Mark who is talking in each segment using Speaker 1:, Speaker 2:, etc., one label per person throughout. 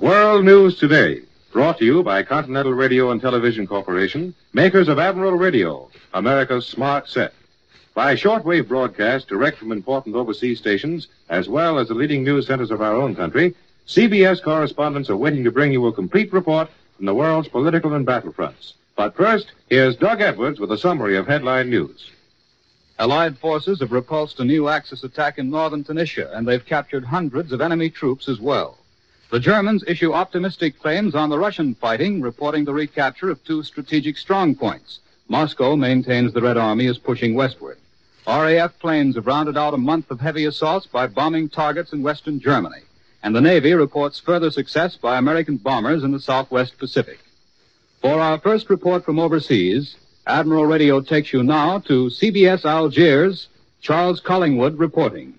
Speaker 1: World News Today, brought to you by Continental Radio and Television Corporation, makers of Admiral Radio, America's smart set. By shortwave broadcast direct from important overseas stations, as well as the leading news centers of our own country, CBS correspondents are waiting to bring you a complete report from the world's political and battlefronts. But first, here's Doug Edwards with a summary of headline news.
Speaker 2: Allied forces have repulsed a new Axis attack in northern Tunisia, and they've captured hundreds of enemy troops as well. The Germans issue optimistic claims on the Russian fighting, reporting the recapture of two strategic strongpoints. Moscow maintains the Red Army is pushing westward. RAF planes have rounded out a month of heavy assaults by bombing targets in western Germany. And the Navy reports further success by American bombers in the southwest Pacific. For our first report from overseas, Admiral Radio takes you now to CBS Algiers, Charles Collingwood reporting.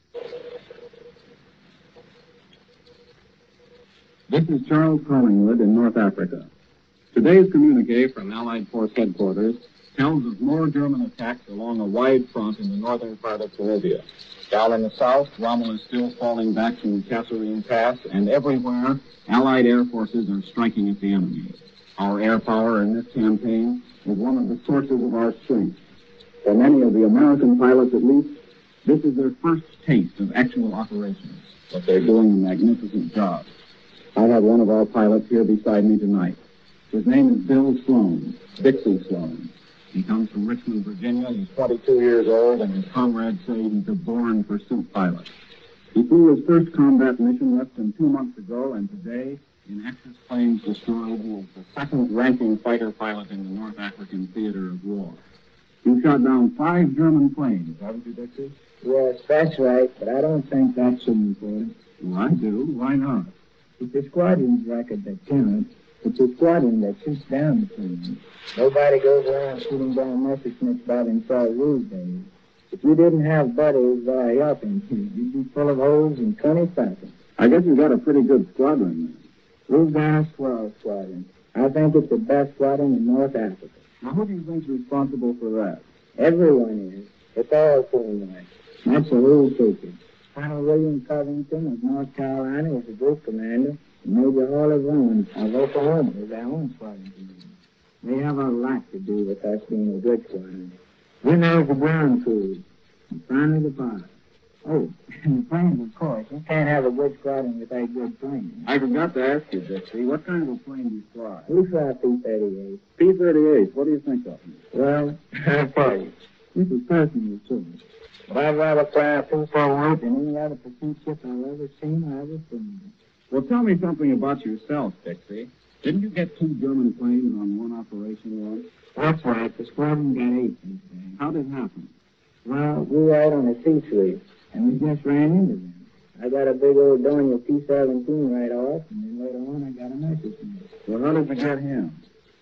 Speaker 3: This is Charles Collingwood in North Africa. Today's communique from Allied Force Headquarters tells of more German attacks along a wide front in the northern part of Bolivia. Down in the south, Rommel is still falling back from Kasserine Pass, and everywhere, Allied air forces are striking at the enemy. Our air power in this campaign is one of the sources of our strength. For many of the American pilots, at least, this is their first taste of actual operations, but they're doing a magnificent job. I have one of our pilots here beside me tonight. His name is Bill Sloan, Dixie Sloan. He comes from Richmond, Virginia. He's 22 years old, and his comrades say he's a born pursuit pilot. He flew his first combat mission less than 2 months ago, and today, in Axis planes destroyed, he is the second-ranking fighter pilot in the North African theater of war. You shot down 5 German planes, haven't you, Dixie?
Speaker 4: Yes, that's right, but I don't think that's so important.
Speaker 3: Well, I do. Why not?
Speaker 4: It's the squadron's record that counts. It's the squadron that shoots down the planes. Nobody goes around shooting down Messerschmitts by themselves these days. If you didn't have buddies helping you, you'd be full of holes and 20 seconds.
Speaker 3: I guess you got a pretty good squadron, then.
Speaker 4: We've got a swell squadron. I think it's the best squadron in North Africa.
Speaker 3: Now, who do you think's responsible for that?
Speaker 4: Everyone is. It's all teamwork. That's the whole secret. Colonel William Covington of North Carolina is the group commander, and Major Hawley Vaughan of Oklahoma is our own squadron commander. They have a lot to do with us being a good squadron. We know the ground crews, and finally the pilots. Oh, and the planes, of course. You can't have a good squadron without good planes.
Speaker 3: I forgot to ask you, Dixie, what kind of a plane do you fly?
Speaker 4: We fly P-38.
Speaker 3: P-38, what do you think of them?
Speaker 4: Well, I'll tell you. This is personal, too. But I'd rather fly a P-48 than any other pursuit ship I've ever seen or ever seen.
Speaker 3: Well, tell me something about yourself, Dixie. Didn't you get 2 German planes on one operation once?
Speaker 4: That's right. The squadron got 8 this day.
Speaker 3: How did it happen?
Speaker 4: Well, we were out on a sea sweep, and we just ran into them. I got a big old Dornier P-17 right off, and then later on I got a Messerschmitt.
Speaker 3: Well, how did you get him?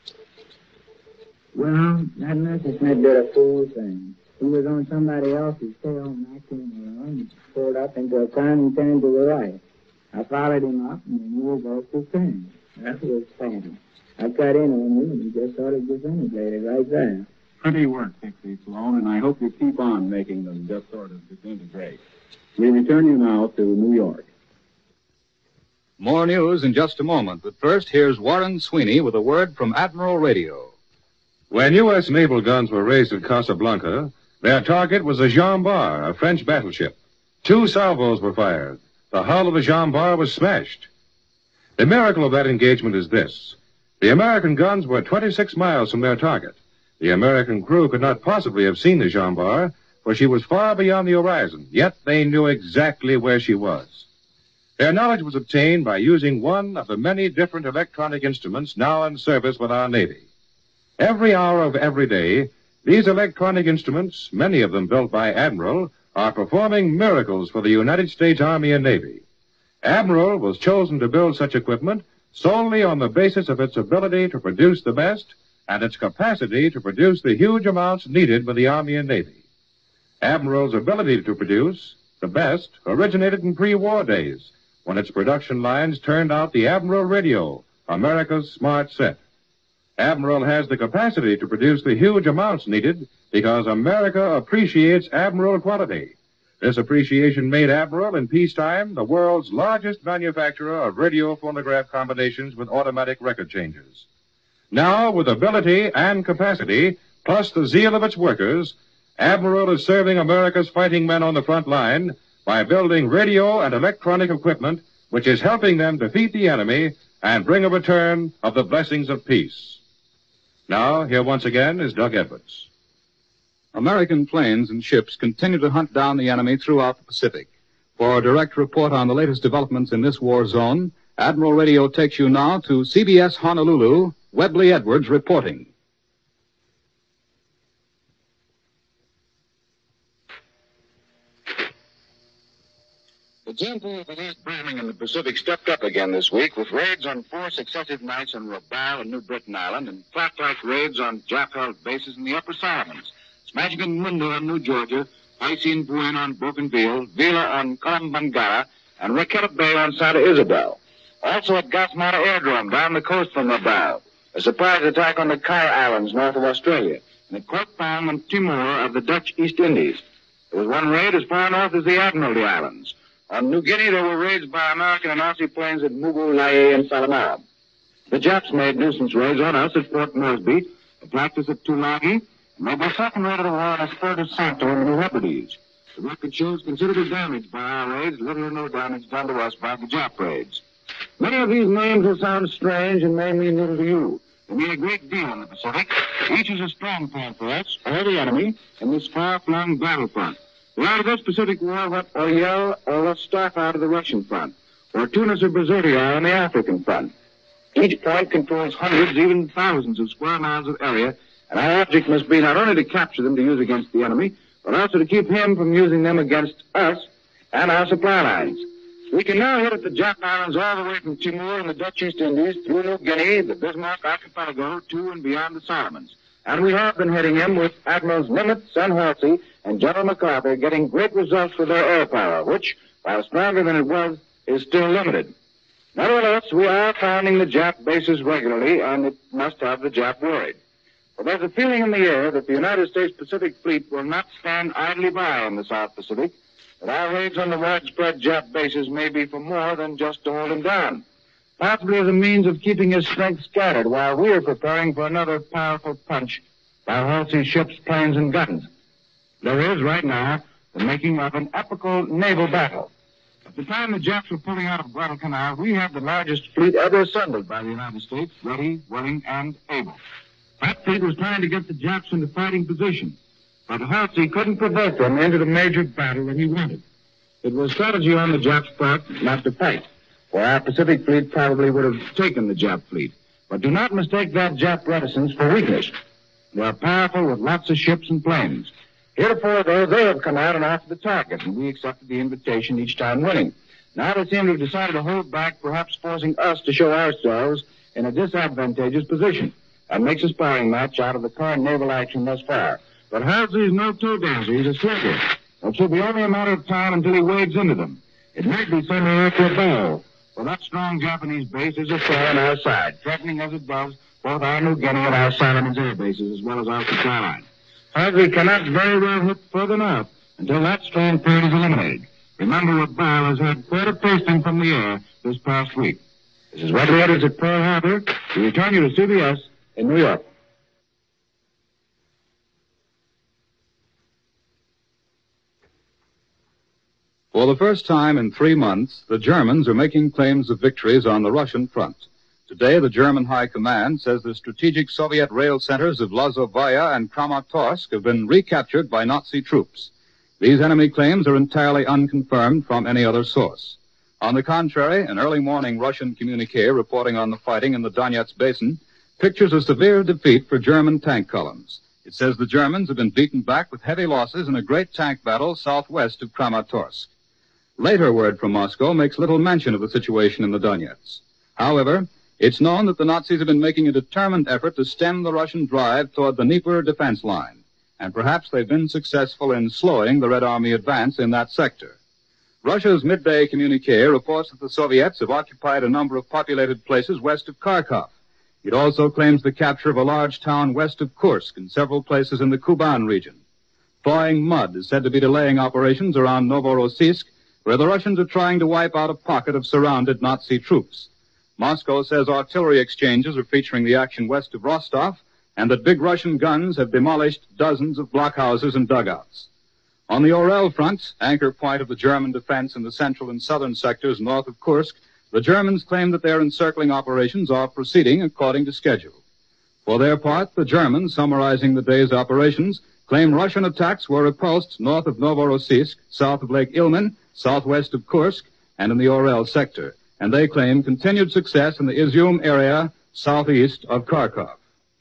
Speaker 4: Well, that Messerschmitt did a fool thing. He was on somebody else's tail, and I came around and pulled up into a turn and turned to the right. I followed him up, and then he was off the turn. That was funny. I cut in on him, and he just sort of disintegrated right there.
Speaker 3: Pretty work, Dixie Sloan, and I hope you keep on making them just sort of disintegrate. We return you now to New York.
Speaker 2: More news in just a moment, but first, here's Warren Sweeney with a word from Admiral Radio.
Speaker 1: When U.S. naval guns were raised at Casablanca, their target was a Jean Bart, a French battleship. 2 salvos were fired. The hull of the Jean Bart was smashed. The miracle of that engagement is this. The American guns were 26 miles from their target. The American crew could not possibly have seen the Jean Bart, for she was far beyond the horizon, yet they knew exactly where she was. Their knowledge was obtained by using one of the many different electronic instruments now in service with our Navy. Every hour of every day, these electronic instruments, many of them built by Admiral, are performing miracles for the United States Army and Navy. Admiral was chosen to build such equipment solely on the basis of its ability to produce the best and its capacity to produce the huge amounts needed by the Army and Navy. Admiral's ability to produce the best originated in pre-war days, when its production lines turned out the Admiral Radio, America's smart set. Admiral has the capacity to produce the huge amounts needed because America appreciates Admiral quality. This appreciation made Admiral, in peacetime, the world's largest manufacturer of radio phonograph combinations with automatic record changers. Now, with ability and capacity, plus the zeal of its workers, Admiral is serving America's fighting men on the front line by building radio and electronic equipment which is helping them defeat the enemy and bring a return of the blessings of peace. Now, here once again is Doug Edwards.
Speaker 2: American planes and ships continue to hunt down the enemy throughout the Pacific. For a direct report on the latest developments in this war zone, Admiral Radio takes you now to CBS Honolulu, Webley Edwards reporting.
Speaker 5: The tempo of the last bombing in the Pacific stepped up again this week with raids on 4 successive nights on Rabaul and New Britain Island and flak-like raids on Jap-held bases in the Upper Solomons, smashing in Mundo on New Georgia, Haitian Buena on Bougainville, Vila on Kalambangara, and Raqueta Bay on Santa Isabel. Also at Gasmata Airdrome down the coast from Rabaul, a surprise attack on the Kai Islands north of Australia, and a quick bomb on Timor of the Dutch East Indies. There was one raid as far north as the Admiralty Islands. On New Guinea, there were raids by American and Aussie planes at Mugu, Lae, and Salamara. The Japs made nuisance raids on us at Fort Moresby, a practice at Tulagi, and made their second raid of the war on Espiritu Santo in the New Hebrides. The record shows considerable damage by our raids, little or no damage done to us by the Jap raids. Many of these names will sound strange and may mean little to you. They mean a great deal in the Pacific. Each is a strong point for us, or the enemy, in this far-flung battlefront. Out of this Pacific War, what Oriel or what Staff out of the Russian front, or Tunis or Brazilia on the African front. Each point controls hundreds, even thousands of square miles of area, and our object must be not only to capture them to use against the enemy, but also to keep him from using them against us and our supply lines. We can now hit at the Jap Islands all the way from Timor and the Dutch East Indies, through New Guinea, the Bismarck Archipelago, to and beyond the Solomons. And we have been hitting him with Admirals Nimitz and Halsey and General MacArthur, getting great results with their air power, which, while stronger than it was, is still limited. Nevertheless, we are pounding the Jap bases regularly, and it must have the Jap worried. For there's a feeling in the air that the United States Pacific Fleet will not stand idly by in the South Pacific, that our raids on the widespread Jap bases may be for more than just to hold him down, possibly as a means of keeping his strength scattered while we are preparing for another powerful punch by Halsey's ships, planes, and guns. There is, right now, the making of an epical naval battle. At the time the Japs were pulling out of Guadalcanal, we had the largest fleet ever assembled by the United States, ready, willing, and able. That fleet was trying to get the Japs into fighting position, but Halsey couldn't provoke them into the major battle that he wanted. It was strategy on the Japs' part not to fight, for our Pacific Fleet probably would have taken the Jap fleet. But do not mistake that Jap reticence for weakness. They are powerful with lots of ships and planes. Heretofore, though, they have come out and offered the target, and we accepted the invitation each time winning. Now they seem to have decided to hold back, perhaps forcing us to show ourselves in a disadvantageous position. That makes a sparring match out of the current naval action thus far. But Halsey is no toe dancer. He's a slugger. It should be only a matter of time until he wades into them. It might be sending after a bow. For that strong Japanese base is a foe on our side, threatening as it does both our New Guinea and our Solomons air bases, as well as our supply line. Halsey cannot very well hit further north until that strong point is eliminated. Remember what Bile has had quite a pasting from the air this past week. This is Webley Edwards at Pearl Harbor. We return you to CBS in New York.
Speaker 2: For the first time in 3 months, the Germans are making claims of victories on the Russian front. Today, the German High Command says the strategic Soviet rail centers of Lazovaya and Kramatorsk have been recaptured by Nazi troops. These enemy claims are entirely unconfirmed from any other source. On the contrary, an early morning Russian communique reporting on the fighting in the Donetsk Basin pictures a severe defeat for German tank columns. It says the Germans have been beaten back with heavy losses in a great tank battle southwest of Kramatorsk. Later word from Moscow makes little mention of the situation in the Donetsk. However, it's known that the Nazis have been making a determined effort to stem the Russian drive toward the Dnieper defense line, and perhaps they've been successful in slowing the Red Army advance in that sector. Russia's midday communique reports that the Soviets have occupied a number of populated places west of Kharkov. It also claims the capture of a large town west of Kursk and several places in the Kuban region. Thawing mud is said to be delaying operations around Novorossiysk, where the Russians are trying to wipe out a pocket of surrounded Nazi troops. Moscow says artillery exchanges are featuring the action west of Rostov, and that big Russian guns have demolished dozens of blockhouses and dugouts. On the Orel front, anchor point of the German defense in the central and southern sectors north of Kursk, the Germans claim that their encircling operations are proceeding according to schedule. For their part, the Germans, summarizing the day's operations, claim Russian attacks were repulsed north of Novorossiysk, south of Lake Ilmen, southwest of Kursk, and in the Orel sector. And they claim continued success in the Izium area southeast of Kharkov.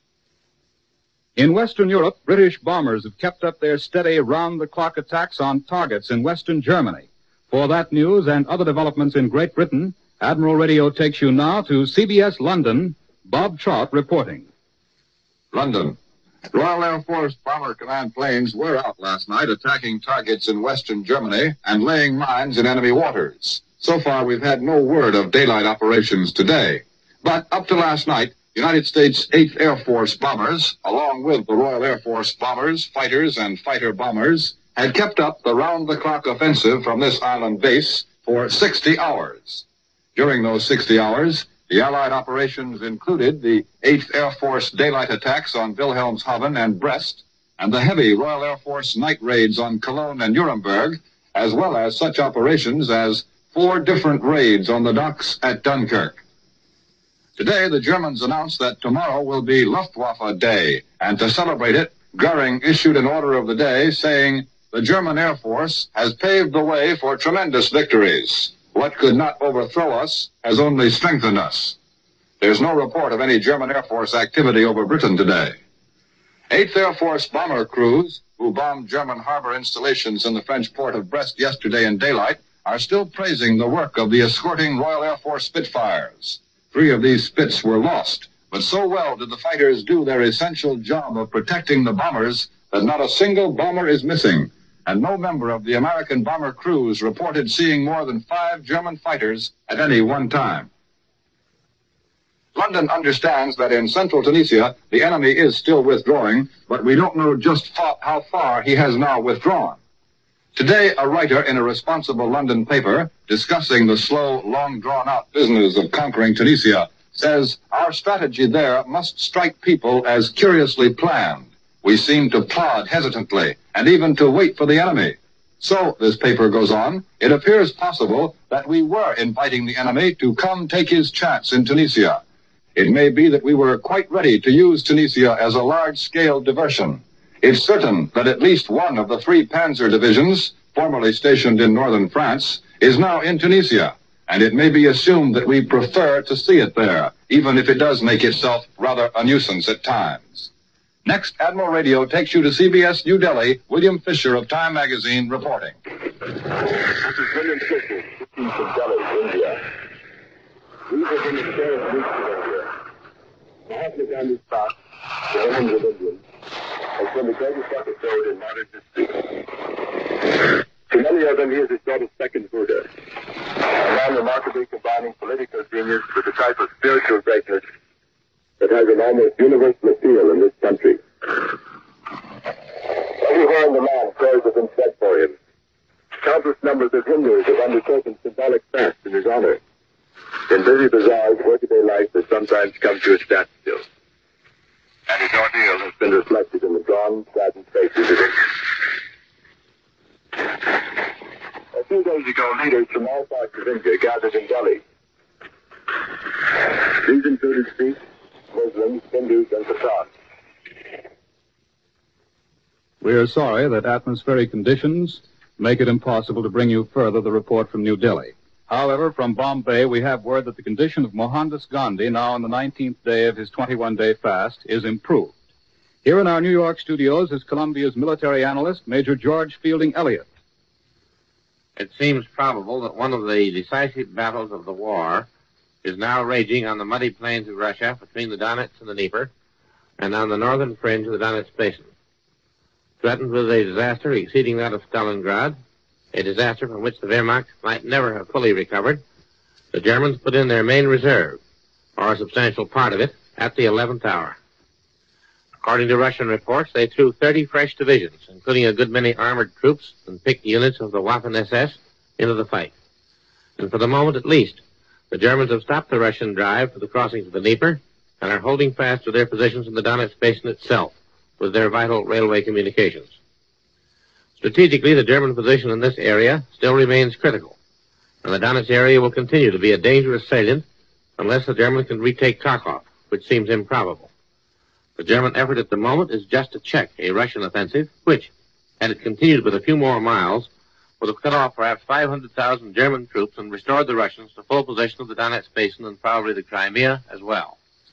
Speaker 2: In Western Europe, British bombers have kept up their steady round-the-clock attacks on targets in western Germany. For that news and other developments in Great Britain, Admiral Radio takes you now to CBS London. Bob Trout reporting.
Speaker 6: London. Royal Air Force Bomber Command planes were out last night attacking targets in western Germany and laying mines in enemy waters. So far, we've had no word of daylight operations today. But up to last night, United States 8th Air Force bombers, along with the Royal Air Force bombers, fighters, and fighter bombers, had kept up the round-the-clock offensive from this island base for 60 hours. During those 60 hours, the Allied operations included the 8th Air Force daylight attacks on Wilhelmshaven and Brest, and the heavy Royal Air Force night raids on Cologne and Nuremberg, as well as such operations as 4 different raids on the docks at Dunkirk. Today, the Germans announced that tomorrow will be Luftwaffe Day, and to celebrate it, Goering issued an order of the day saying, "The German Air Force has paved the way for tremendous victories. What could not overthrow us has only strengthened us." There's no report of any German Air Force activity over Britain today. 8th Air Force bomber crews, who bombed German harbor installations in the French port of Brest yesterday in daylight, are still praising the work of the escorting Royal Air Force Spitfires. 3 of these Spits were lost, but so well did the fighters do their essential job of protecting the bombers that not a single bomber is missing, and no member of the American bomber crews reported seeing more than 5 German fighters at any one time. London understands that in central Tunisia, the enemy is still withdrawing, but we don't know just how far he has now withdrawn. Today, a writer in a responsible London paper, discussing the slow, long-drawn-out business of conquering Tunisia, says, "Our strategy there must strike people as curiously planned. We seem to plod hesitantly, and even to wait for the enemy. So," this paper goes on, "it appears possible that we were inviting the enemy to come take his chance in Tunisia. It may be that we were quite ready to use Tunisia as a large-scale diversion. It's certain that at least one of the 3 panzer divisions, formerly stationed in northern France, is now in Tunisia, and it may be assumed that we prefer to see it there, even if it does make itself rather a nuisance at times." Next, Admiral Radio takes you to CBS New Delhi. William Fisher of Time Magazine reporting.
Speaker 7: This is William Fisher, 15th from Delhi, India. These have been the scariest weeks of India. Mahatma Gandhi's talk, The Women of Indians, has been the greatest episode in modern history. To many of them, he is a sort of second Buddha, a man remarkably combining political genius with a type of spiritual greatness that has an almost universal appeal in this country. Everywhere in the land, prayers have been said for him. Countless numbers of Hindus have undertaken symbolic fasts in his honor. In busy bazaars, workaday life has sometimes come to a standstill, and his ordeal has been reflected in the drawn, saddened faces of Indians. A few days ago, leaders from all parts of India gathered in Delhi. These included Sikhs, Muslims, Hindus, and Pathans.
Speaker 2: We are sorry that atmospheric conditions make it impossible to bring you further the report from New Delhi. However, from Bombay, we have word that the condition of Mohandas Gandhi, now on the 19th day of his 21-day fast, is improved. Here in our New York studios is Columbia's military analyst, Major George Fielding Elliott.
Speaker 8: It seems probable that one of the decisive battles of the war is now raging on the muddy plains of Russia between the Donetsk and the Dnieper, and on the northern fringe of the Donetsk Basin. Threatened with a disaster exceeding that of Stalingrad, a disaster from which the Wehrmacht might never have fully recovered, the Germans put in their main reserve, or a substantial part of it, at the 11th hour. According to Russian reports, they threw 30 fresh divisions, including a good many armored troops and picked units of the Waffen-SS, into the fight. And for the moment at least, the Germans have stopped the Russian drive for the crossings of the Dnieper and are holding fast to their positions in the Donetsk Basin itself with their vital railway communications. Strategically, the German position in this area still remains critical, and the Donetsk area will continue to be a dangerous salient unless the Germans can retake Kharkov, which seems improbable. The German effort at the moment is just to check a Russian offensive, which, had it continued with a few more miles, would have cut off perhaps 500,000 German troops and restored the Russians to full possession of the Donetsk Basin and probably the Crimea as well.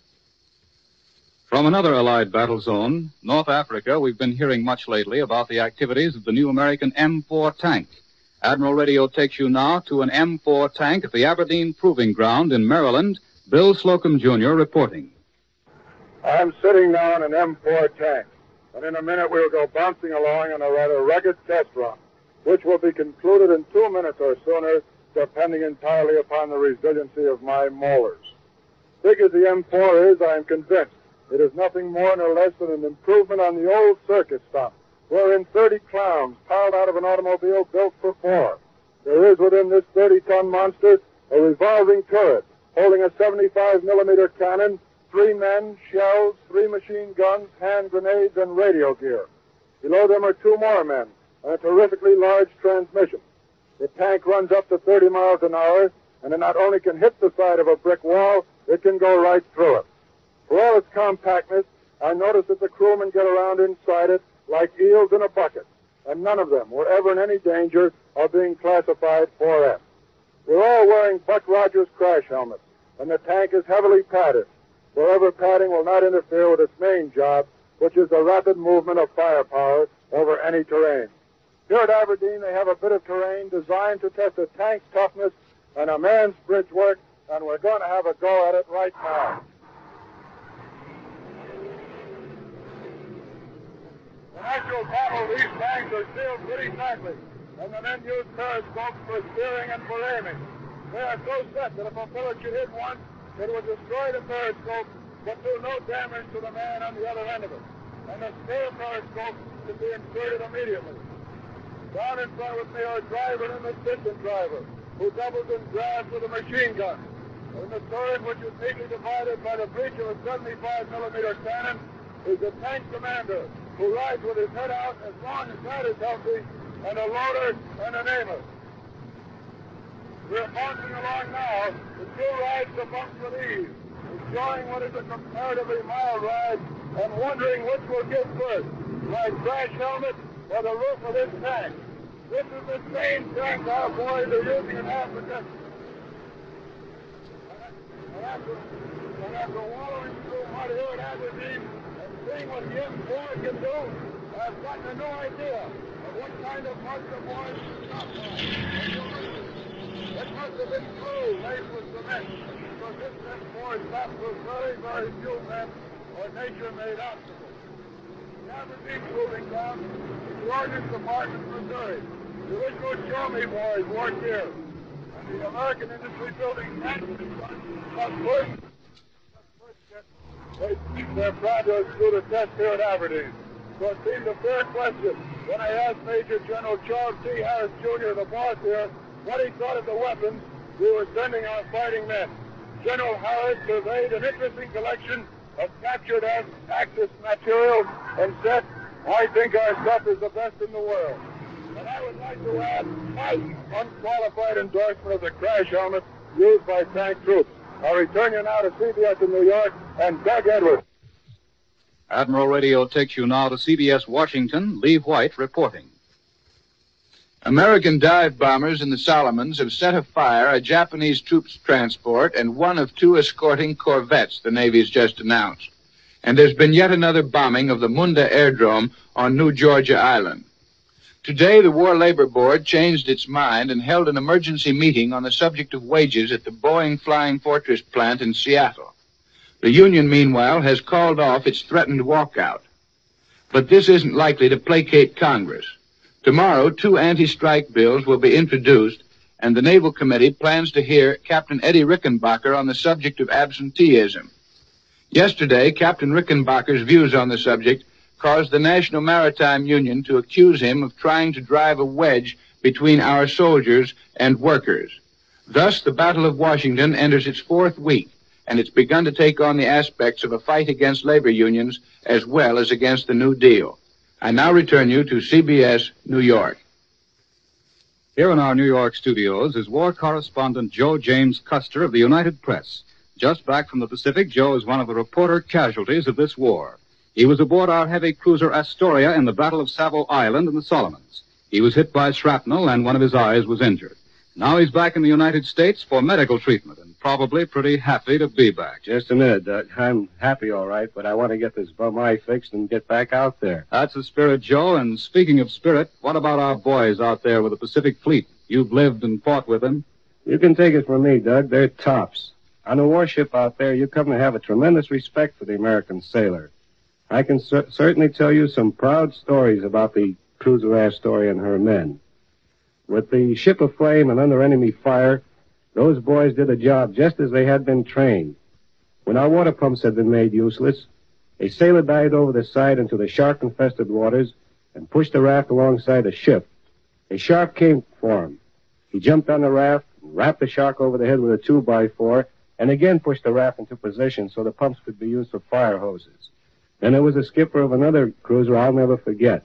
Speaker 2: From another Allied battle zone, North Africa, we've been hearing much lately about the activities of the new American M4 tank. Admiral Radio takes you now to an M4 tank at the Aberdeen Proving Ground in Maryland. Bill Slocum, Jr. reporting.
Speaker 9: I'm sitting now in an M4 tank, and in a minute we'll go bouncing along on a rather rugged test run, which will be concluded in 2 minutes or sooner, depending entirely upon the resiliency of my molars. Big as the M4 is, I am convinced it is nothing more nor less than an improvement on the old circus stunt, wherein 30 clowns piled out of an automobile built for 4. There is within this 30-ton monster a revolving turret holding a 75-millimeter cannon, 3 men, shells, 3 machine guns, hand grenades, and radio gear. Below them are 2 more men and a terrifically large transmission. The tank runs up to 30 miles an hour, and it not only can hit the side of a brick wall, it can go right through it. For all its compactness, I noticed that the crewmen get around inside it like eels in a bucket, and none of them were ever in any danger of being classified 4F. We're all wearing Buck Rogers crash helmets, and the tank is heavily padded. Forever padding will not interfere with its main job, which is the rapid movement of firepower over any terrain. Here at Aberdeen, they have a bit of terrain designed to test a tank's toughness and a man's bridge work, and we're going to have a go at it right now. In actual battle, these tanks are sealed pretty tightly, and the men use periscopes for steering and for aiming. They are so set that if a bullet should hit one, it would destroy the periscope, but do no damage to the man on the other end of it. And the spare periscope can be inserted immediately. Down in front with me are a driver and an assistant driver, who doubles in grabs with a machine gun. In the turret, which is neatly divided by the breech of a 75-millimeter cannon, is the tank commander, who rides with his head out as long as that is healthy, and a loader and an aimer. We're bouncing along now. The crew rides the bumps with ease, enjoying what is a comparatively mild ride, and wondering which will give first, my crash helmet or the roof of this tank. This is the same tank our boys are using in Africa. And after wallowing through mud here at Aberdeen and seeing what the M4 can do, I've gotten a new idea of what kind of mud the boys can stop on. It must have been true laced with cement, because this M4 stopped with very, very few men or nature-made obstacles. The Aberdeen Proving Ground is the Ordnance Department of Missouri. The original Show Me boys worked here. And the American Industry Building Action Fund they're proud to do the test here at Aberdeen. So it seemed a fair question when I asked Major General Charles T. Harris, Jr., the boss here, what he thought of the weapons we were sending our fighting men. General Harris surveyed an interesting collection of captured Axis material and said, I think our stuff is the best in the world. And I would like to add my unqualified endorsement of the crash helmet used by tank troops. I'll return you now to CBS in New York and Doug Edwards.
Speaker 2: Admiral Radio takes you now to CBS Washington. Lee White reporting.
Speaker 10: American dive bombers in the Solomons have set afire a Japanese troops transport and one of 2 escorting corvettes the Navy's just announced. And there's been yet another bombing of the Munda Airdrome on New Georgia Island. Today, the War Labor Board changed its mind and held an emergency meeting on the subject of wages at the Boeing Flying Fortress plant in Seattle. The union, meanwhile, has called off its threatened walkout. But this isn't likely to placate Congress. Tomorrow, 2 anti-strike bills will be introduced, and the Naval Committee plans to hear Captain Eddie Rickenbacker on the subject of absenteeism. Yesterday, Captain Rickenbacker's views on the subject caused the National Maritime Union to accuse him of trying to drive a wedge between our soldiers and workers. Thus, the Battle of Washington enters its fourth week, and it's begun to take on the aspects of a fight against labor unions as well as against the New Deal. I now return you to CBS, New York.
Speaker 2: Here in our New York studios is war correspondent Joe James Custer of the United Press. Just back from the Pacific, Joe is one of the reporter casualties of this war. He was aboard our heavy cruiser Astoria in the Battle of Savo Island in the Solomons. He was hit by shrapnel and one of his eyes was injured. Now he's back in the United States for medical treatment and probably pretty happy to be back.
Speaker 11: Just a minute, Doug. I'm happy, all right, but I want to get this bum eye fixed and get back out there.
Speaker 2: That's the spirit, Joe. And speaking of spirit, what about our boys out there with the Pacific Fleet? You've lived and fought with them.
Speaker 11: You can take it from me, Doug. They're tops. On a warship out there, you come to have a tremendous respect for the American sailor. I can certainly tell you some proud stories about the cruiser Astoria and her men. With the ship aflame and under enemy fire, those boys did the job just as they had been trained. When our water pumps had been made useless, a sailor dived over the side into the shark-infested waters and pushed the raft alongside the ship. A shark came for him. He jumped on the raft, wrapped the shark over the head with a 2x4, and again pushed the raft into position so the pumps could be used for fire hoses. Then there was the skipper of another cruiser I'll never forget.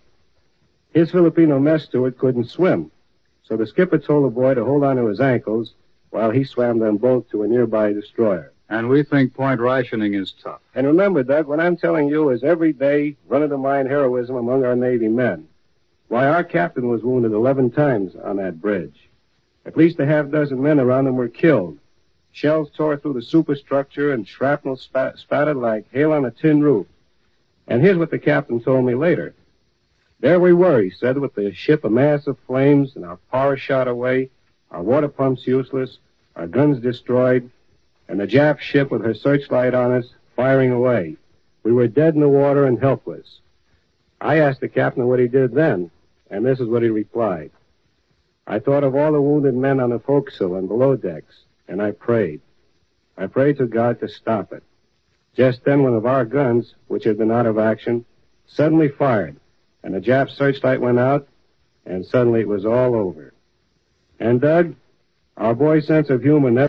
Speaker 11: His Filipino mess steward couldn't swim, so the skipper told the boy to hold on to his ankles while he swam them both to a nearby destroyer.
Speaker 2: And we think point rationing is tough.
Speaker 11: And remember, Doug, what I'm telling you is everyday run-of-the-mine heroism among our Navy men. Why, our captain was wounded 11 times on that bridge. At least a half-dozen men around him were killed. Shells tore through the superstructure and shrapnel spattered like hail on a tin roof. And here's what the captain told me later. There we were, he said, with the ship a mass of flames and our power shot away, our water pumps useless, our guns destroyed, and the Jap ship with her searchlight on us firing away. We were dead in the water and helpless. I asked the captain what he did then, and this is what he replied. I thought of all the wounded men on the forecastle and below decks, and I prayed. I prayed to God to stop it. Just then one of our guns, which had been out of action, suddenly fired, and the Jap searchlight went out, and suddenly it was all over. And, Doug, our boy's sense of humor...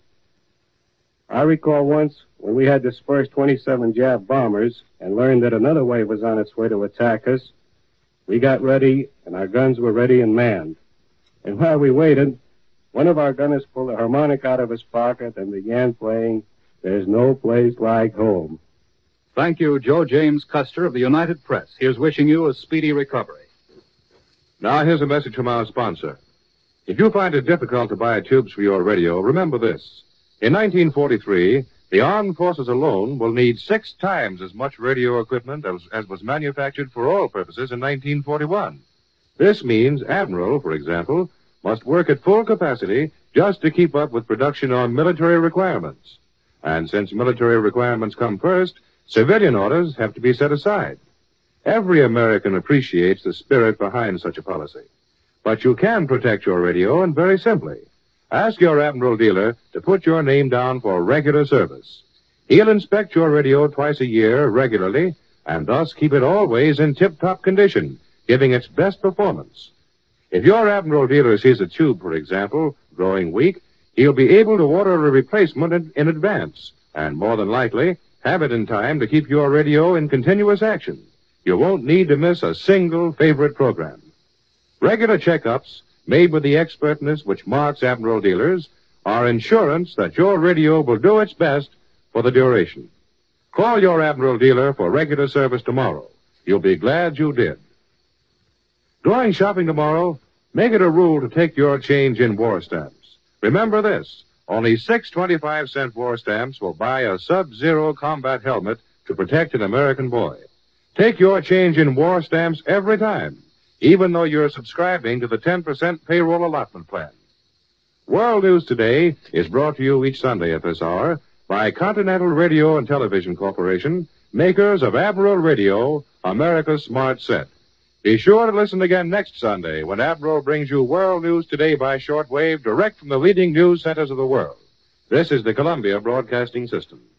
Speaker 11: I recall once when we had dispersed 27 Jap bombers and learned that another wave was on its way to attack us, we got ready, and our guns were ready and manned. And while we waited, one of our gunners pulled a harmonica out of his pocket and began playing There's No Place Like Home.
Speaker 2: Thank you, Joe James Custer of the United Press. Here's wishing you a speedy recovery.
Speaker 1: Now, here's a message from our sponsor. If you find it difficult to buy tubes for your radio, remember this. In 1943, the armed forces alone will need 6 times as much radio equipment as was manufactured for all purposes in 1941. This means Admiral, for example, must work at full capacity just to keep up with production on military requirements. And since military requirements come first, civilian orders have to be set aside. Every American appreciates the spirit behind such a policy. But you can protect your radio, and very simply. Ask your Admiral dealer to put your name down for regular service. He'll inspect your radio twice a year regularly, and thus keep it always in tip-top condition, giving its best performance. If your Admiral dealer sees a tube, for example, growing weak, he'll be able to order a replacement in advance, and more than likely, have it in time to keep your radio in continuous action. You won't need to miss a single favorite program. Regular checkups, made with the expertness which marks Admiral dealers, are insurance that your radio will do its best for the duration. Call your Admiral dealer for regular service tomorrow. You'll be glad you did. Going shopping tomorrow? Make it a rule to take your change in war stamps. Remember this, only 6 25-cent war stamps will buy a Sub-Zero combat helmet to protect an American boy. Take your change in war stamps every time, even though you're subscribing to the 10% payroll allotment plan. World News Today is brought to you each Sunday at this hour by Continental Radio and Television Corporation, makers of Admiral Radio, America's smart set. Be sure to listen again next Sunday when Admiral brings you World News Today by shortwave direct from the leading news centers of the world. This is the Columbia Broadcasting System.